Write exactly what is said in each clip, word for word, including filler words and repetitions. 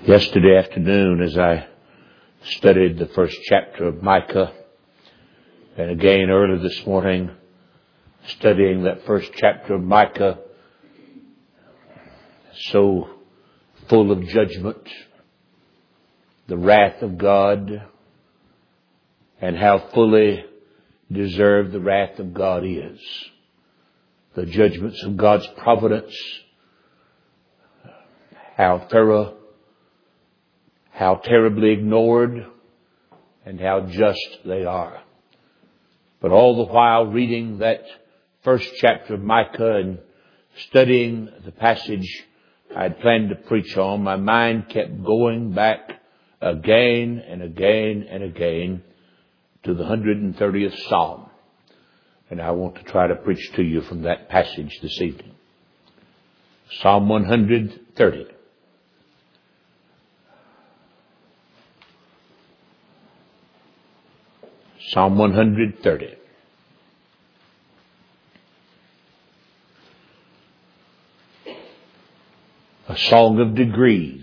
Yesterday afternoon, as I studied the first chapter of Micah, and again early this morning, studying that first chapter of Micah, so full of judgment, the wrath of God, and how fully deserved the wrath of God is. The judgments of God's providence, how thorough, how terribly ignored, and how just they are. But all the while reading that first chapter of Micah and studying the passage I had planned to preach on, my mind kept going back again and again and again to the one hundred thirtieth Psalm. And I want to try to preach to you from that passage this evening. Psalm one hundred thirty. Psalm one hundred thirty. A song of degrees.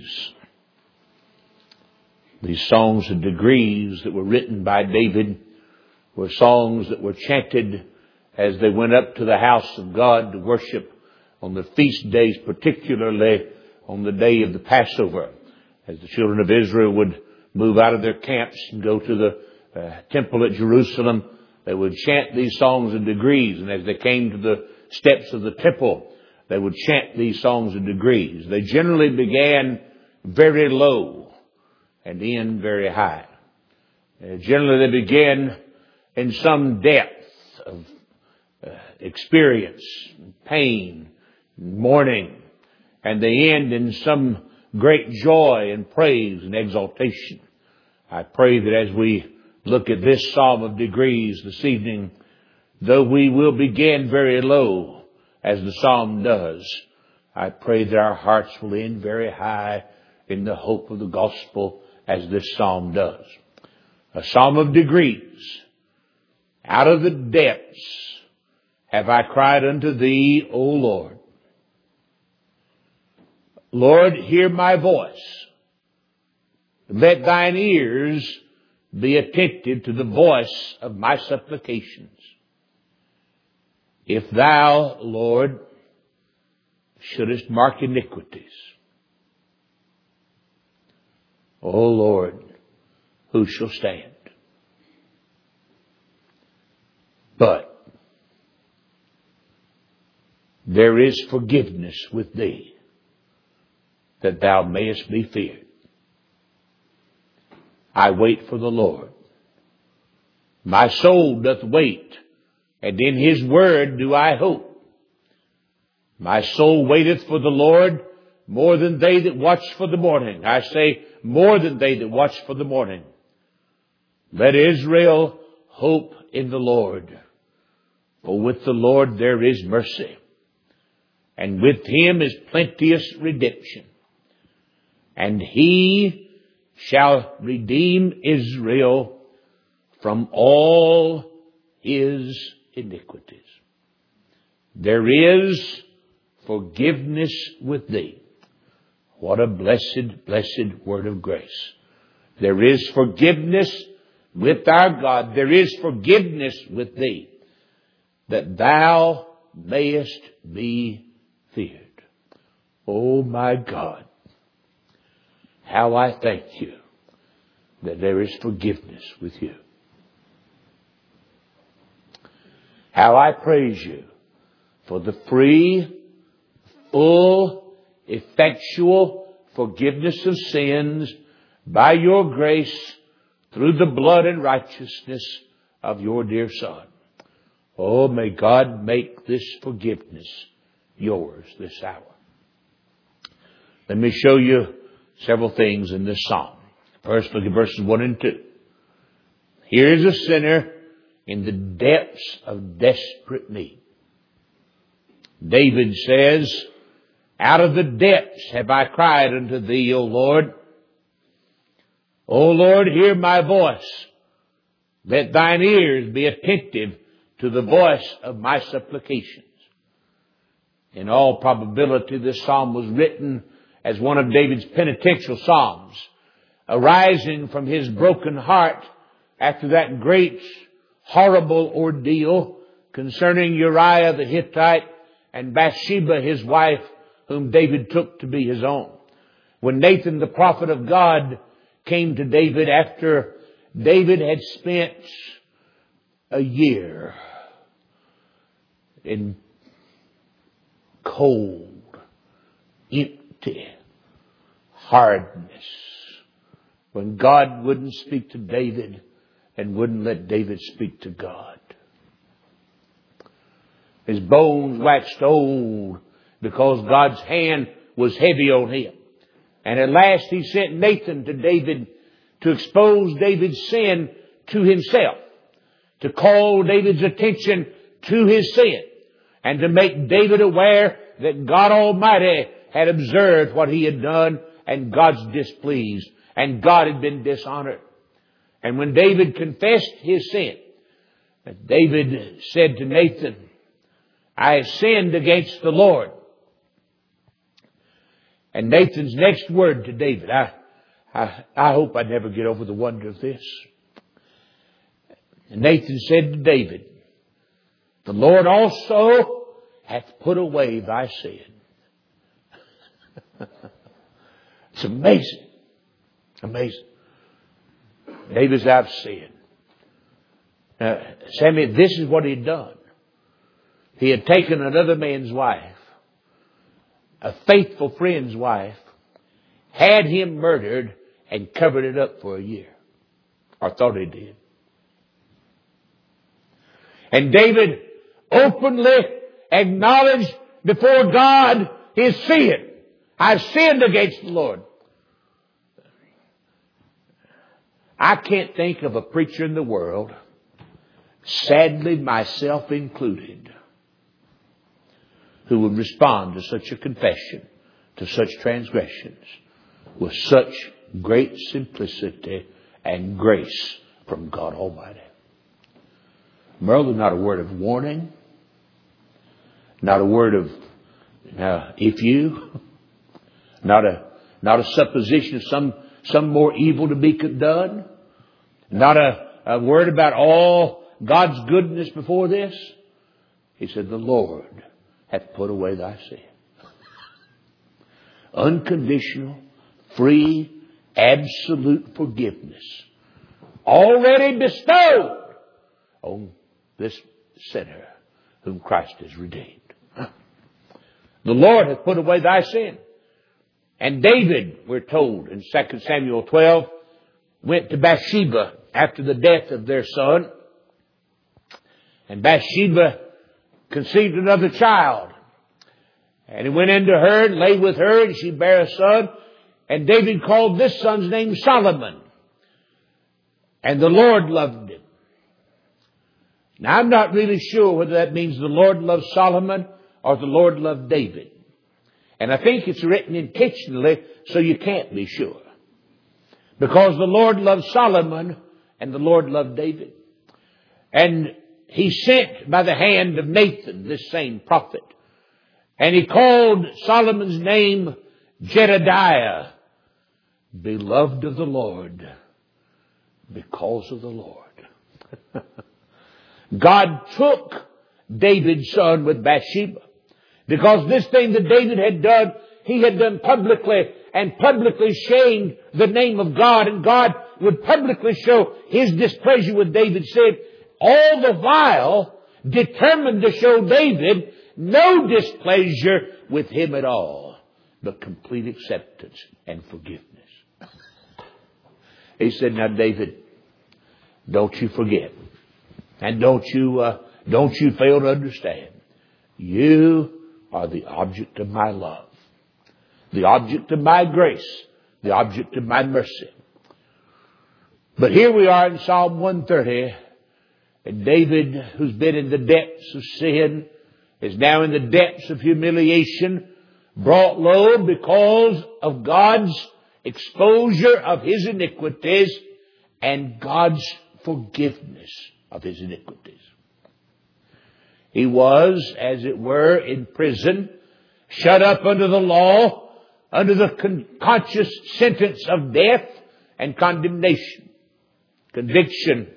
These songs of degrees that were written by David were songs that were chanted as they went up to the house of God to worship on the feast days, particularly on the day of the Passover. As the children of Israel would move out of their camps and go to the uh, temple at Jerusalem, they would chant these songs of degrees. And as they came to the steps of the temple, they would chant these songs of degrees. They generally began very low and end very high. Uh, generally they began in some depth of uh, experience, pain, mourning, and they end in some great joy and praise and exaltation. I pray that as we look at this Psalm of degrees this evening, though we will begin very low as the Psalm does, I pray that our hearts will end very high in the hope of the gospel as this Psalm does. A Psalm of degrees. Out of the depths have I cried unto thee, O Lord. Lord, hear my voice. Let thine ears be attentive to the voice of my supplications. If thou, Lord, shouldest mark iniquities, O Lord, who shall stand? But there is forgiveness with thee, that thou mayest be feared. I wait for the Lord. My soul doth wait, and in his word do I hope. My soul waiteth for the Lord more than they that watch for the morning. I say, more than they that watch for the morning. Let Israel hope in the Lord. For with the Lord there is mercy, and with him is plenteous redemption. And he shall redeem Israel from all his iniquities. There is forgiveness with thee. What a blessed, blessed word of grace. There is forgiveness with our God. There is forgiveness with thee, that thou mayest be feared. Oh my God, how I thank you that there is forgiveness with you. How I praise you for the free, full, effectual forgiveness of sins by your grace through the blood and righteousness of your dear Son. Oh, may God make this forgiveness yours this hour. Let me show you several things in this psalm. First, look at verses one and two. Here is a sinner in the depths of desperate need. David says, out of the depths have I cried unto thee, O Lord. O Lord, hear my voice. Let thine ears be attentive to the voice of my supplications. In all probability, this psalm was written as one of David's penitential psalms, arising from his broken heart after that great, horrible ordeal concerning Uriah the Hittite and Bathsheba his wife, whom David took to be his own. When Nathan the prophet of God came to David after David had spent a year in cold, empty hardness, when God wouldn't speak to David and wouldn't let David speak to God. His bones waxed old because God's hand was heavy on him. And at last he sent Nathan to David to expose David's sin to himself, to call David's attention to his sin, and to make David aware that God Almighty had observed what he had done, and God's displeased, and God had been dishonored. And when David confessed his sin, David said to Nathan, I have sinned against the Lord. And Nathan's next word to David, I, I, I hope I never get over the wonder of this. And Nathan said to David, the Lord also hath put away thy sin. It's amazing. Amazing. David's out of sin. Now, Sammy, this is what he'd done. He had taken another man's wife, a faithful friend's wife, had him murdered, and covered it up for a year. Or thought he did. And David openly acknowledged before God his sin. I've sinned against the Lord. I can't think of a preacher in the world, sadly myself included, who would respond to such a confession, to such transgressions, with such great simplicity and grace from God Almighty. Merle, not a word of warning, not a word of uh, if you, not a not a supposition of some some more evil to be done, not a, a word about all God's goodness before this. He said, the Lord hath put away thy sin. Unconditional, free, absolute forgiveness already bestowed on this sinner whom Christ has redeemed. The Lord hath put away thy sin. And David, we're told in Second Samuel twelve, went to Bathsheba after the death of their son. And Bathsheba conceived another child. And he went into her and lay with her, and she bare a son. And David called this son's name Solomon. And the Lord loved him. Now, I'm not really sure whether that means the Lord loved Solomon or the Lord loved David. And I think it's written intentionally so you can't be sure. Because the Lord loved Solomon and the Lord loved David. And he sent by the hand of Nathan, this same prophet. And he called Solomon's name Jedediah, beloved of the Lord, because of the Lord. God took David's son with Bathsheba. Because this thing that David had done, he had done publicly, and publicly shamed the name of God. And God would publicly show his displeasure with David, said, all the while determined to show David no displeasure with him at all, but complete acceptance and forgiveness. He said, now David, don't you forget. And don't you, uh, don't you fail to understand. You are the object of my love, the object of my grace, the object of my mercy. But here we are in Psalm one thirty, and David, who's been in the depths of sin, is now in the depths of humiliation, brought low because of God's exposure of his iniquities and God's forgiveness of his iniquities. He was, as it were, in prison, shut up under the law under the con- conscious sentence of death and condemnation. Conviction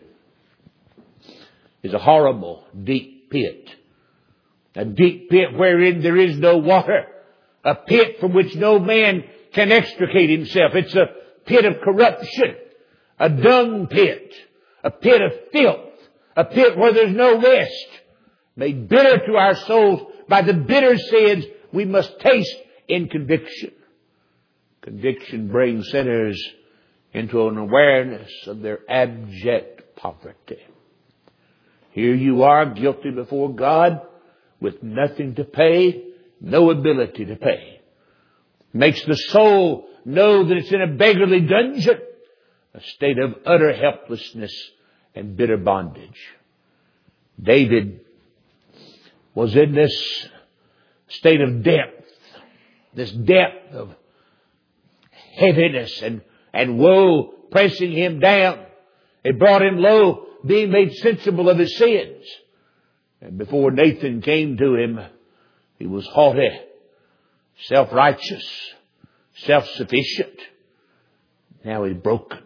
is a horrible, deep pit. A deep pit wherein there is no water. A pit from which no man can extricate himself. It's a pit of corruption. A dung pit. A pit of filth. A pit where there's no rest. Made bitter to our souls by the bitter sins we must taste in conviction. Conviction brings sinners into an awareness of their abject poverty. Here you are, guilty before God, with nothing to pay, no ability to pay. Makes the soul know that it's in a beggarly dungeon, a state of utter helplessness and bitter bondage. David was in this state of depth, this depth of heaviness and, and woe pressing him down. It brought him low, being made sensible of his sins. And before Nathan came to him, he was haughty, self-righteous, self-sufficient. Now he's broken,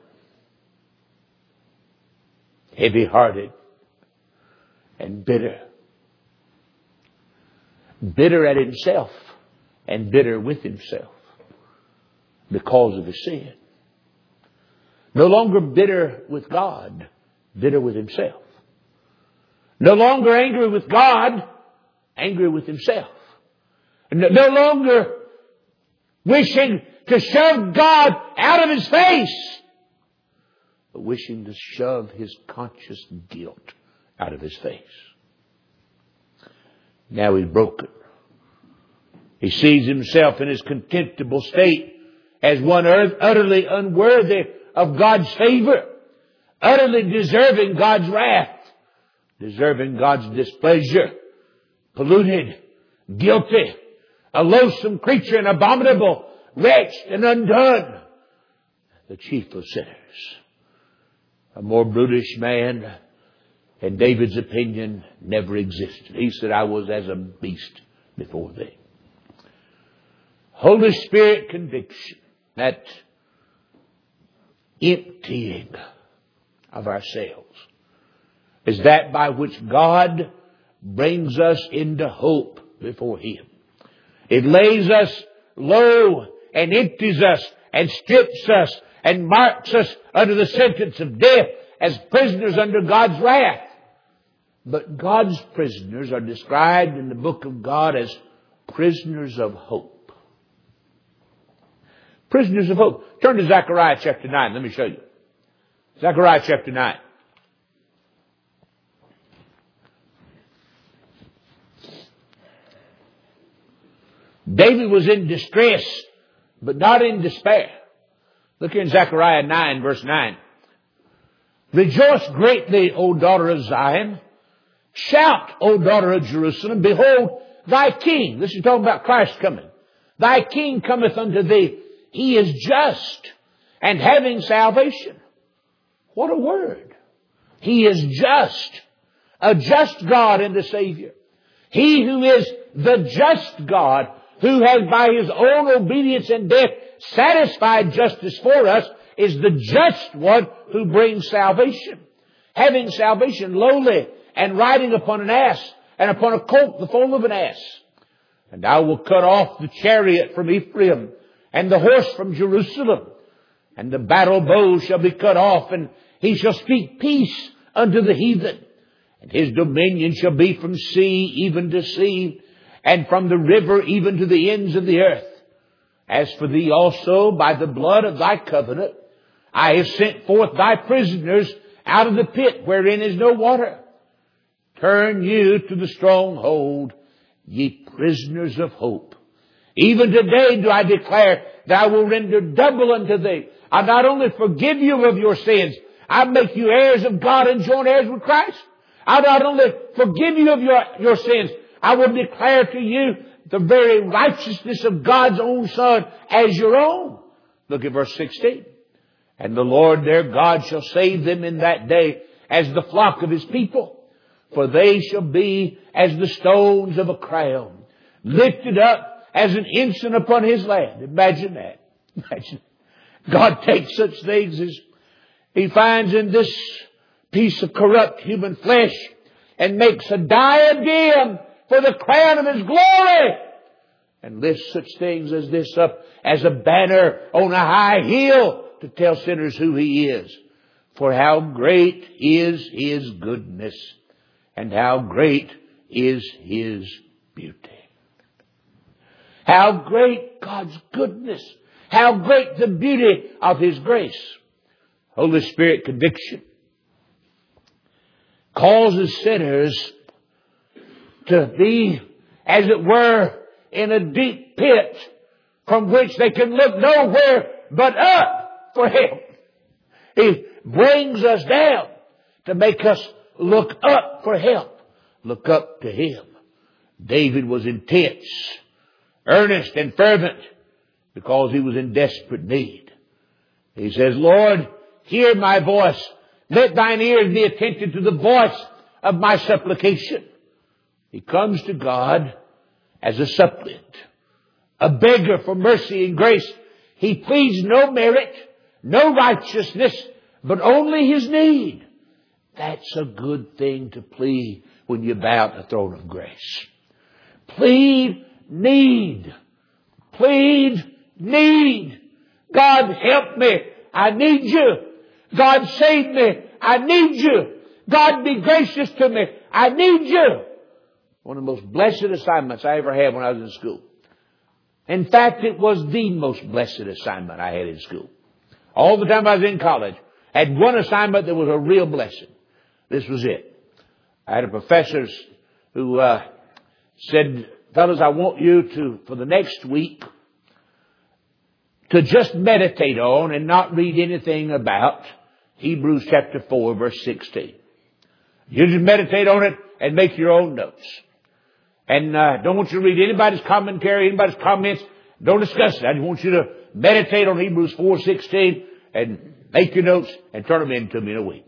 heavy-hearted, and bitter. Bitter at himself and bitter with himself because of his sin. No longer bitter with God, bitter with himself. No longer angry with God, angry with himself. No, no longer wishing to shove God out of his face, but wishing to shove his conscious guilt out of his face. Now he's broken. He sees himself in his contemptible state as one utterly unworthy of God's favor, utterly deserving God's wrath, deserving God's displeasure, polluted, guilty, a loathsome creature, an abominable, wretched and undone, the chief of sinners. A more brutish man, in David's opinion, never existed. He said, I was as a beast before thee. Holy Spirit conviction, that emptying of ourselves, is that by which God brings us into hope before Him. It lays us low and empties us and strips us and marks us under the sentence of death as prisoners under God's wrath. But God's prisoners are described in the book of God as prisoners of hope. Prisoners of hope. Turn to Zechariah chapter nine. Let me show you. Zechariah chapter nine. David was in distress, but not in despair. Look here in Zechariah nine, verse nine. Rejoice greatly, O daughter of Zion. Shout, O daughter of Jerusalem. Behold, thy king. This is talking about Christ coming. Thy king cometh unto thee. He is just and having salvation. What a word. He is just. A just God and a Savior. He who is the just God, who has by His own obedience and death satisfied justice for us, is the just one who brings salvation. Having salvation, lowly, and riding upon an ass, and upon a colt the foal of an ass. And I will cut off the chariot from Ephraim, and the horse from Jerusalem. And the battle bow shall be cut off, and he shall speak peace unto the heathen. And his dominion shall be from sea even to sea, and from the river even to the ends of the earth. As for thee also, by the blood of thy covenant, I have sent forth thy prisoners out of the pit wherein is no water. Turn you to the stronghold, ye prisoners of hope. Even today do I declare that I will render double unto thee. I not only forgive you of your sins, I make you heirs of God and joint heirs with Christ. I not only forgive you of your, your sins, I will declare to you the very righteousness of God's own Son as your own. Look at verse sixteen. And the Lord their God shall save them in that day as the flock of His people. For they shall be as the stones of a crown, lifted up as an ensign upon His land. Imagine that. Imagine. God takes such things as He finds in this piece of corrupt human flesh and makes a diadem for the crown of His glory, and lifts such things as this up as a banner on a high hill to tell sinners who He is. For how great is His goodness, and how great is His beauty. How great God's goodness. How great the beauty of His grace. Holy Spirit conviction causes sinners to be, as it were, in a deep pit from which they can look nowhere but up for help. He brings us down to make us look up for help. Look up to Him. David was intense, earnest, and fervent because he was in desperate need. He says, Lord, hear my voice. Let thine ears be attentive to the voice of my supplication. He comes to God as a suppliant, a beggar for mercy and grace. He pleads no merit, no righteousness, but only his need. That's a good thing to plead when you bow at the throne of grace. Plead need. Plead need. God, help me. I need you. God, save me. I need you. God, be gracious to me. I need you. One of the most blessed assignments I ever had when I was in school. In fact, it was the most blessed assignment I had in school. All the time I was in college, I had one assignment that was a real blessing. This was it. I had a professor who uh, said, fellas, I want you to, for the next week, to just meditate on and not read anything about Hebrews chapter four, verse sixteen. You just meditate on it and make your own notes. And uh, don't want you to read anybody's commentary, anybody's comments. Don't discuss it. I just want you to meditate on Hebrews four sixteen and make your notes and turn them in to me in a week.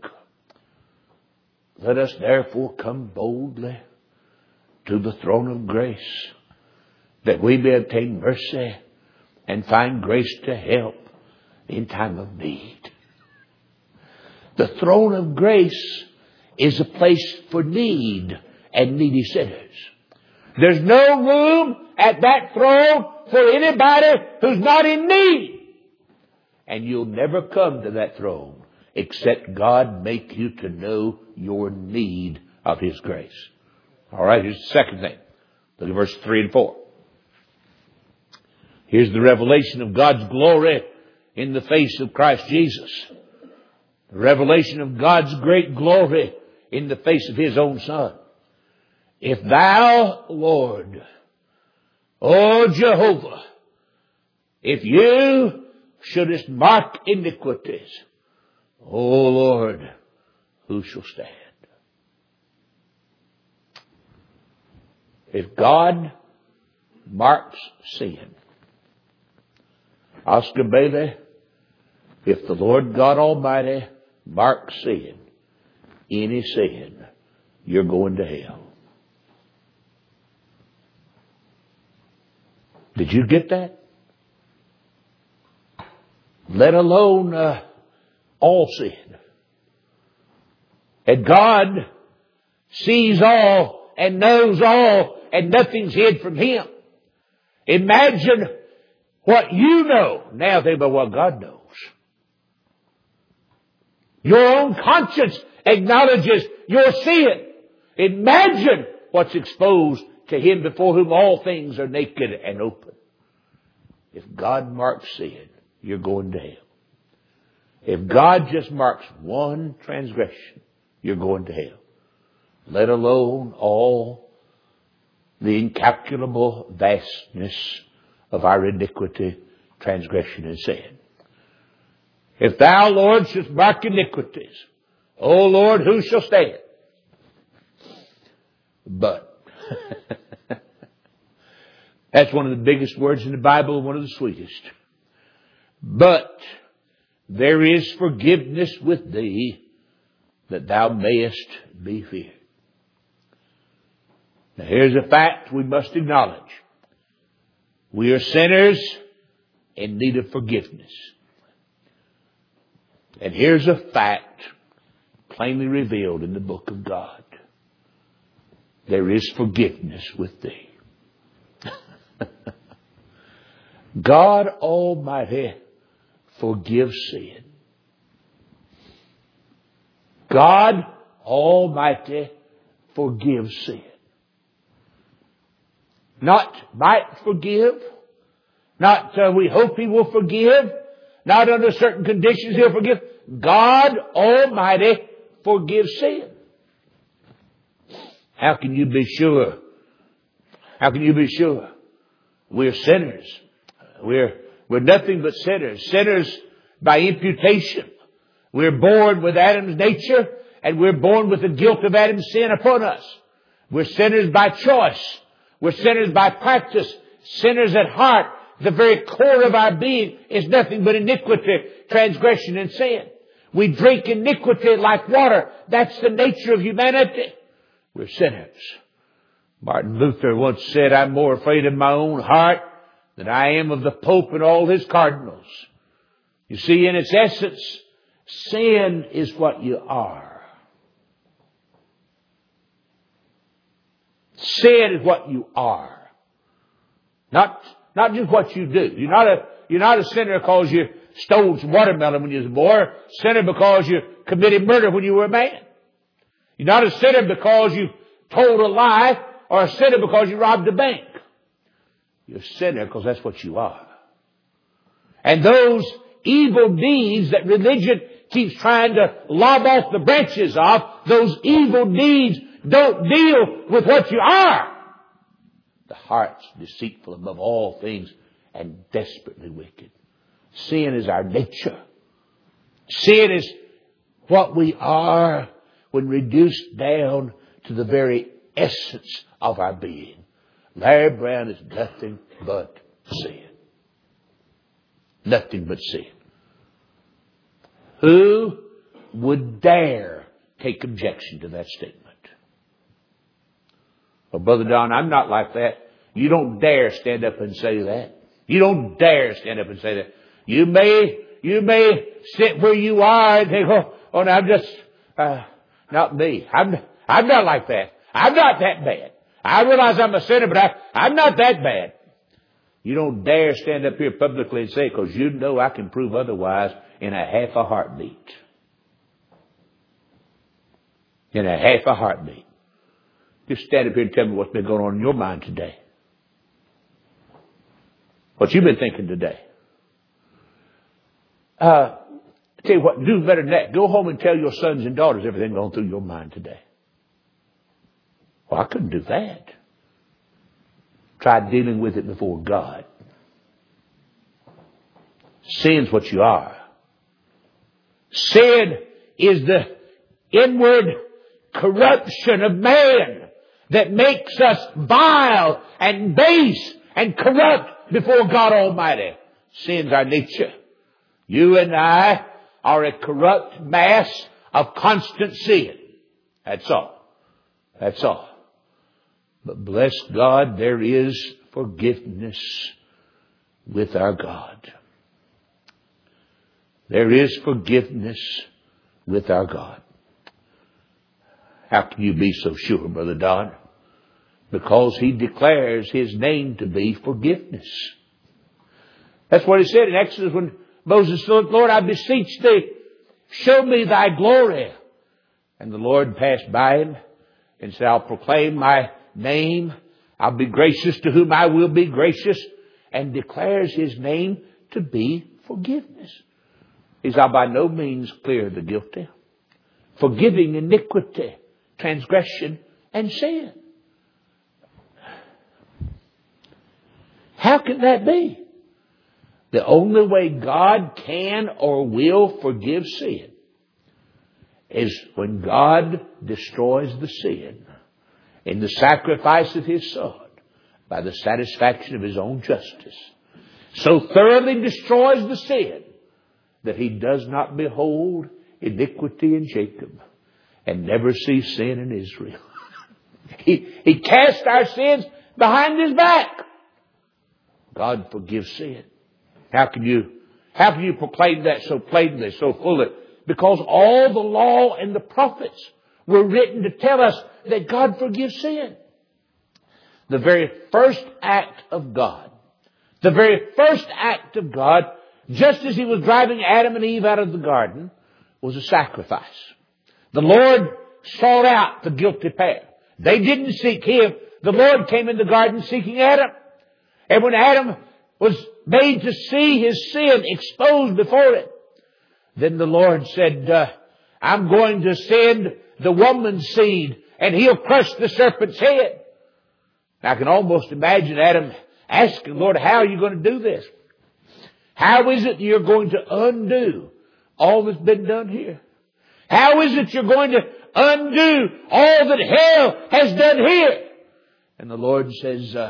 Let us therefore come boldly to the throne of grace, that we may obtain mercy and find grace to help in time of need. The throne of grace is a place for need and needy sinners. There's no room at that throne for anybody who's not in need. And you'll never come to that throne except God make you to know your need of His grace. All right, here's the second thing. Look at verse three and four. Here's the revelation of God's glory in the face of Christ Jesus. The revelation of God's great glory in the face of His own Son. If thou, Lord, O Jehovah, if you shouldest mark iniquities, O Lord, who shall stand? If God marks sin, Oscar Bailey, if the Lord God Almighty marks sin, any sin, you're going to hell. Did you get that? Let alone uh, all sin. And God sees all and knows all and nothing's hid from Him. Imagine what you know. Now think about what God knows. Your own conscience acknowledges your sin. Imagine what's exposed to Him before whom all things are naked and open. If God marks sin, you're going to hell. If God just marks one transgression, you're going to hell. Let alone all the incalculable vastness of our iniquity, transgression, and sin. If thou, Lord, shouldst mark iniquities, O Lord, who shall stand? But that's one of the biggest words in the Bible, one of the sweetest. But there is forgiveness with thee, that thou mayest be feared. Now here's a fact we must acknowledge. We are sinners in need of forgiveness. And here's a fact plainly revealed in the book of God. There is forgiveness with thee. God Almighty forgives sin. God Almighty forgives sin. Not might forgive. Not uh, we hope He will forgive. Not under certain conditions He'll forgive. God Almighty forgives sin. How can you be sure? How can you be sure? We're sinners. We're, we're nothing but sinners. Sinners by imputation. We're born with Adam's nature, and we're born with the guilt of Adam's sin upon us. We're sinners by choice. We're sinners by practice. Sinners at heart. The very core of our being is nothing but iniquity, transgression, and sin. We drink iniquity like water. That's the nature of humanity. We're sinners. Martin Luther once said, I'm more afraid of my own heart than I am of the Pope and all his cardinals. You see, in its essence, sin is what you are. Sin is what you are. Not, not just what you do. You're not a, you're not a sinner because you stole some watermelon when you was a boy. Or sinner because you committed murder when you were a man. You're not a sinner because you told a lie, or a sinner because you robbed a bank. You're a sinner because that's what you are. And those evil deeds that religion keeps trying to lob off the branches of, those evil deeds don't deal with what you are. The heart's deceitful above all things and desperately wicked. Sin is our nature. Sin is what we are when reduced down to the very essence of our being. Larry Brown is nothing but sin. Nothing but sin. Who would dare take objection to that statement? Well, Brother Don, I'm not like that. You don't dare stand up and say that. You don't dare stand up and say that. You may, you may sit where you are and think, oh, oh no, I'm just, uh, not me. I'm, I'm not like that. I'm not that bad. I realize I'm a sinner, but I, I'm not that bad. You don't dare stand up here publicly and say it, because you know I can prove otherwise in a half a heartbeat. In a half a heartbeat. Just stand up here and tell me what's been going on in your mind today. What you've been thinking today. Uh, I tell you what, do better than that. Go home and tell your sons and daughters everything going through your mind today. Well, I couldn't do that. Try dealing with it before God. Sin's what you are. Sin is the inward corruption of man that makes us vile and base and corrupt before God Almighty. Sin's our nature. You and I are a corrupt mass of constant sin. That's all. That's all. But bless God, there is forgiveness with our God. There is forgiveness with our God. How can you be so sure, Brother Don? Because He declares His name to be forgiveness. That's what He said in Exodus when Moses said, Lord, I beseech Thee, show me Thy glory. And the Lord passed by him and said, I'll proclaim My name. I'll be gracious to whom I will be gracious. And declares His name to be forgiveness. He said, I'll by no means clear the guilty, forgiving iniquity, transgression, and sin. How can that be? The only way God can or will forgive sin is when God destroys the sin in the sacrifice of His Son by the satisfaction of His own justice. So thoroughly destroys the sin that He does not behold iniquity in Jacob and never sees sin in Israel. he, he cast our sins behind His back. God forgives sin. How can you, how can you proclaim that so plainly, so fully? Because all the law and the prophets were written to tell us that God forgives sin. The very first act of God, the very first act of God, just as He was driving Adam and Eve out of the garden, was a sacrifice. The Lord sought out the guilty pair. They didn't seek Him. The Lord came in the garden seeking Adam. And when Adam was made to see his sin exposed before it, then the Lord said, uh, I'm going to send the woman's seed and he'll crush the serpent's head. I can almost imagine Adam asking, Lord, how are you going to do this? How is it you're going to undo all that's been done here? How is it you're going to undo all that hell has done here? And the Lord says, uh,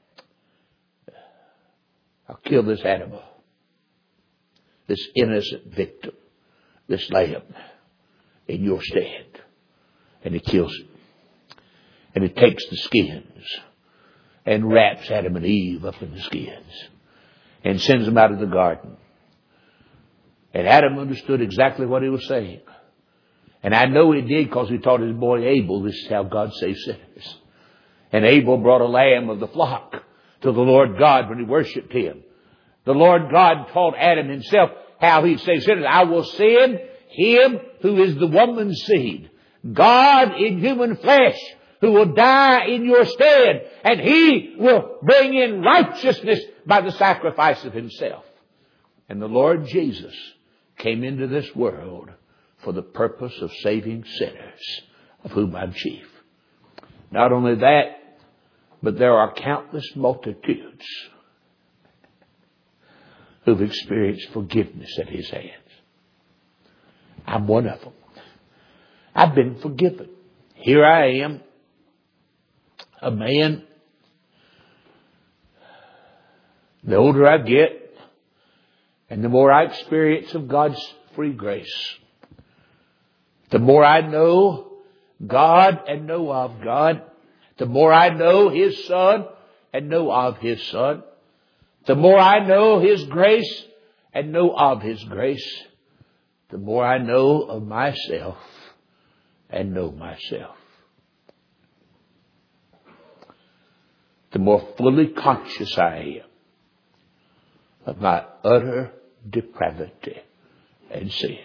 I'll kill this animal, this innocent victim, this lamb, in your stead. And He kills it. And He takes the skins and wraps Adam and Eve up in the skins and sends them out of the garden. And Adam understood exactly what He was saying. And I know he did because he taught his boy Abel, this is how God saves sinners. And Abel brought a lamb of the flock to the Lord God when he worshipped Him. The Lord God taught Adam himself how He'd save sinners. I will send Him who is the woman's seed, God in human flesh, who will die in your stead, and He will bring in righteousness by the sacrifice of Himself. And the Lord Jesus came into this world for the purpose of saving sinners, of whom I'm chief. Not only that, but there are countless multitudes who've experienced forgiveness at His hands. I'm one of them. I've been forgiven. Here I am, a man. The older I get, and the more I experience of God's free grace, the more I know God and know of God, the more I know His Son and know of His Son, the more I know His grace and know of His grace, the more I know of myself and know myself. The more fully conscious I am of my utter depravity and sin.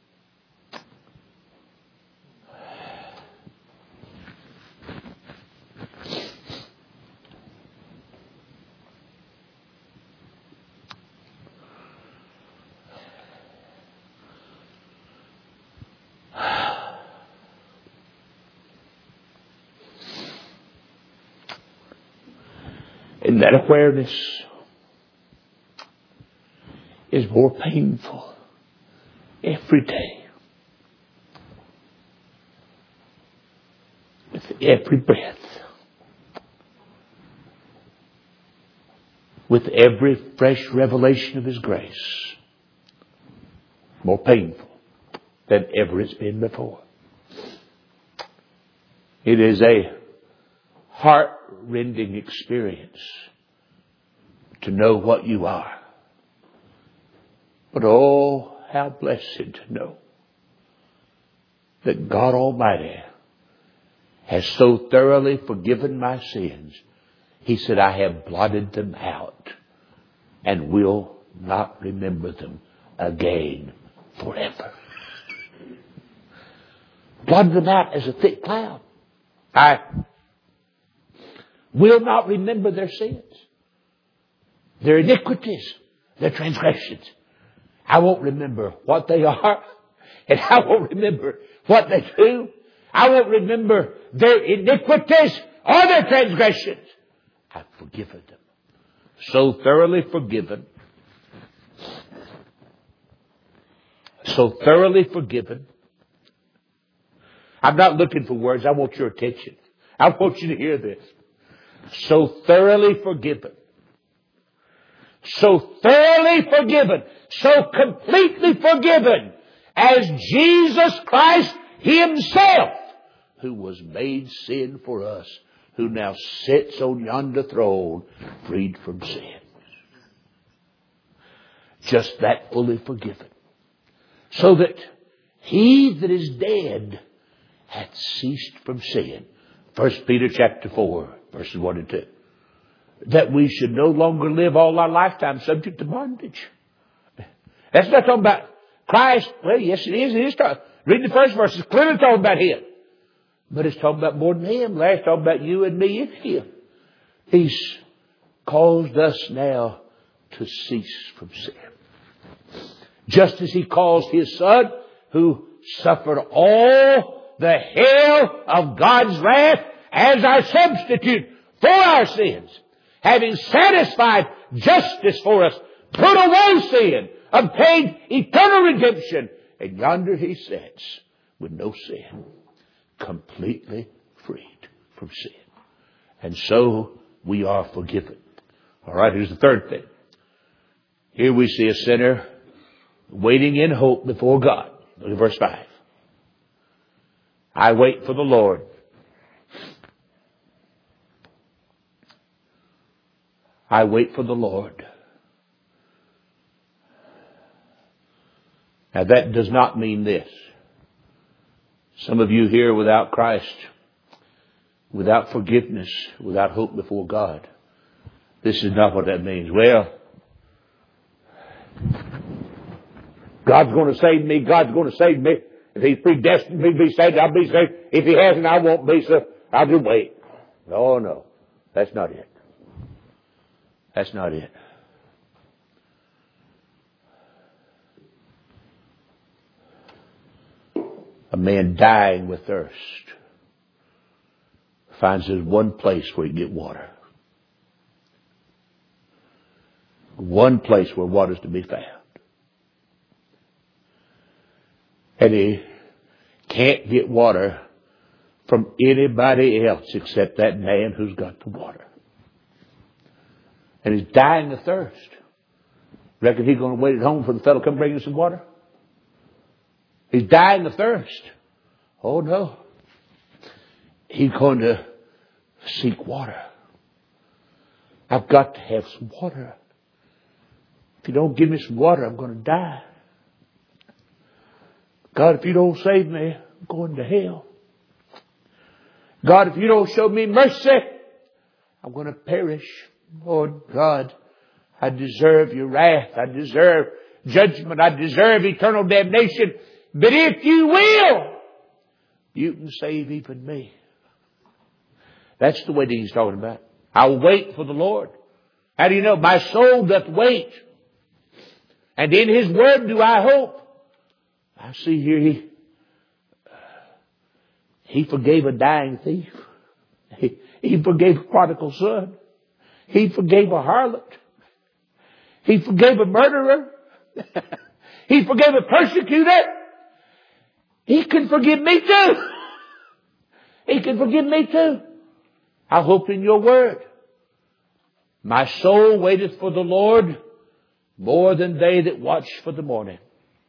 And that awareness is more painful every day. With every breath. With every fresh revelation of His grace. More painful than ever it's been before. It is a heart-rending experience to know what you are. But oh, how blessed to know that God Almighty has so thoroughly forgiven my sins. He said, I have blotted them out and will not remember them again forever. Blotted them out as a thick cloud. I will not remember their sins, their iniquities, their transgressions. I won't remember what they are, and I won't remember what they do. I won't remember their iniquities or their transgressions. I've forgiven them. So thoroughly forgiven. So thoroughly forgiven. I'm not looking for words. I want your attention. I want you to hear this. So thoroughly forgiven. So thoroughly forgiven. So completely forgiven as Jesus Christ Himself, who was made sin for us, who now sits on yonder throne, freed from sin. just that fully forgiven. So that he that is dead hath ceased from sin. First Peter chapter four, verses one and two. That we should no longer live all our lifetime subject to bondage. That's not talking about Christ. Well, yes it is. It is talking. Read the first verse. It's clearly talking about Him. But it's talking about more than Him. Last, talking about you and me in Him. He's caused us now to cease from sin. Just as He caused His Son, who suffered all the hell of God's wrath as our substitute for our sins, having satisfied justice for us, put away sin, obtained eternal redemption, and yonder He sits with no sin, completely freed from sin. And so we are forgiven. All right, here's the third thing. Here we see a sinner waiting in hope before God. Look at verse five. I wait for the Lord. I wait for the Lord. Now that does not mean this. Some of you here without Christ, without forgiveness, without hope before God. This is not what that means. Well, God's going to save me. God's going to save me. If He's predestined me to be saved, I'll be saved. If He hasn't, I won't be, so I'll just wait. No, no. That's not it. That's not it. A man dying with thirst finds there's one place where he can get water. One place where water's to be found. And he can't get water from anybody else except that man who's got the water. And he's dying of thirst. Reckon he's going to wait at home for the fellow to come bring him some water? He's dying of thirst. Oh no. He's going to seek water. I've got to have some water. If you don't give me some water, I'm going to die. God, if you don't save me, I'm going to hell. God, if you don't show me mercy, I'm going to perish. Lord God, I deserve your wrath. I deserve judgment. I deserve eternal damnation. But if you will, you can save even me. That's the way that he's talking about. I'll wait for the Lord. How do you know? My soul doth wait. And in His word do I hope. I see here he, he forgave a dying thief. He, he forgave a prodigal son. He forgave a harlot. He forgave a murderer. He forgave a persecutor. He can forgive me too. He can forgive me too. I hope in your word. My soul waiteth for the Lord more than they that watch for the morning.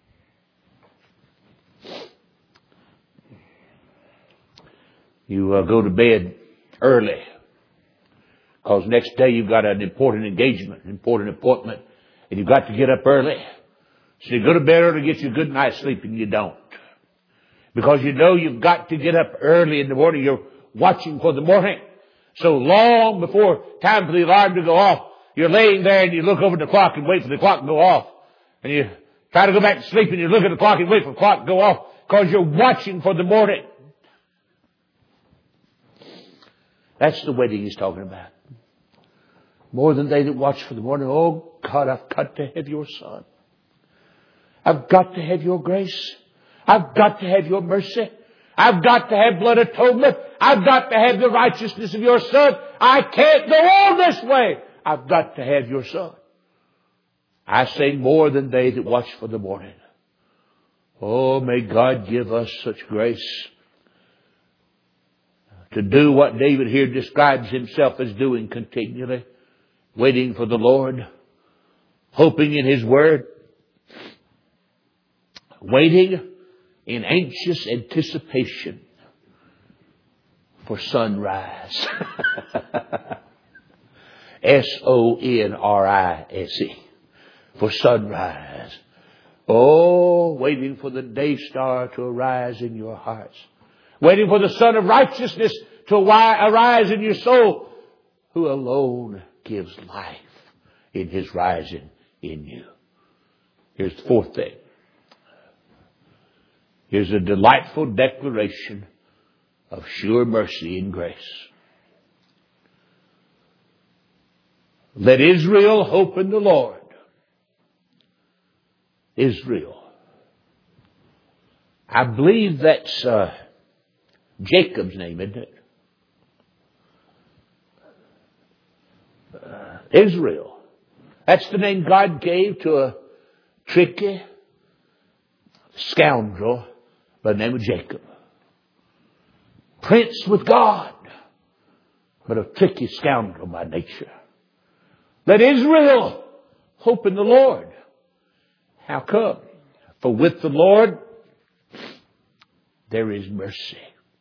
You uh, go to bed early because next day you've got an important engagement, an important appointment, and you've got to get up early. So you go to bed early to get you a good night's sleep, and you don't. Because you know you've got to get up early in the morning. You're watching for the morning. So long before time for the alarm to go off, you're laying there and you look over the clock and wait for the clock to go off. And you try to go back to sleep and you look at the clock and wait for the clock to go off because you're watching for the morning. That's the wedding he's talking about. More than they that watch for the morning. Oh God, I've got to have your Son. I've got to have your grace. I've got to have your mercy. I've got to have blood atonement. I've got to have the righteousness of your Son. I can't go on this way. I've got to have your Son. I say more than they that watch for the morning. Oh, may God give us such grace to do what David here describes himself as doing continually. Waiting for the Lord. Hoping in His word. Waiting in anxious anticipation for sunrise. S O N R I S E. for sunrise. Oh, waiting for the day star to arise in your hearts. Waiting for the Son of Righteousness to arise in your soul, who alone gives life in His rising in you. Here's the fourth thing. Here's a delightful declaration of sure mercy and grace. Let Israel hope in the Lord. Israel. I believe that's uh, Jacob's name, isn't it? Uh, Israel. That's the name God gave to a tricky scoundrel by the name of Jacob. Prince with God, but a tricky scoundrel by nature. Let Israel hope in the Lord. How come? For with the Lord there is mercy.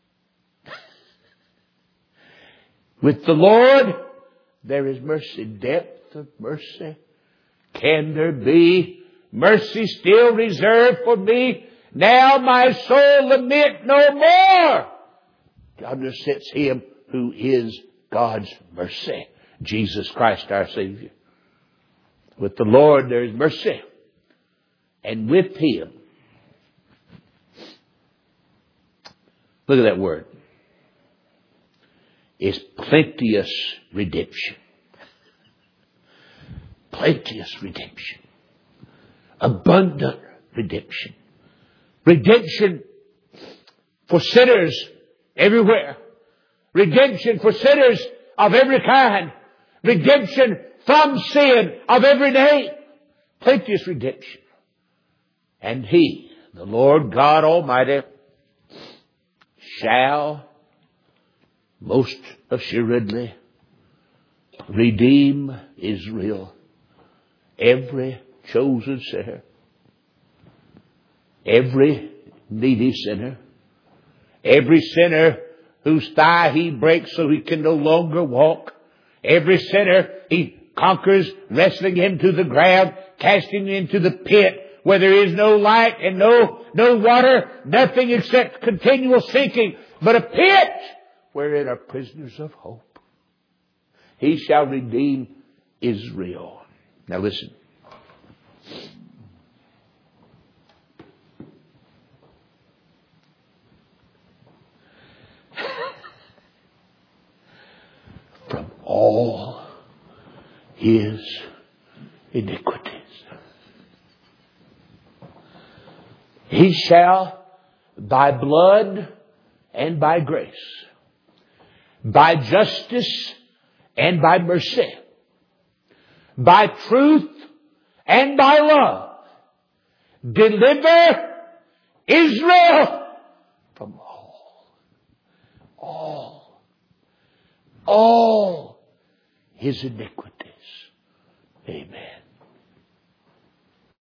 With the Lord there is mercy. Depth of mercy. Can there be mercy still reserved for me? Now my soul lament no more. God sets Him who is God's mercy. Jesus Christ our Savior. With the Lord there is mercy. And with Him, look at that word, is plenteous redemption. Plenteous redemption. Abundant redemption. Redemption for sinners everywhere. Redemption for sinners of every kind. Redemption from sin of every name. Plenteous redemption. And He, the Lord God Almighty, shall most assuredly redeem Israel, every chosen sinner, every needy sinner, every sinner whose thigh He breaks so he can no longer walk, every sinner He conquers, wrestling him to the ground, casting him into the pit, where there is no light and no, no water, nothing except continual sinking, but a pit wherein are prisoners of hope. He shall redeem Israel. Now listen. From all his iniquities. He shall, by blood and by grace, by justice and by mercy, by truth and by love, deliver Israel from all, all, all his iniquities. Amen.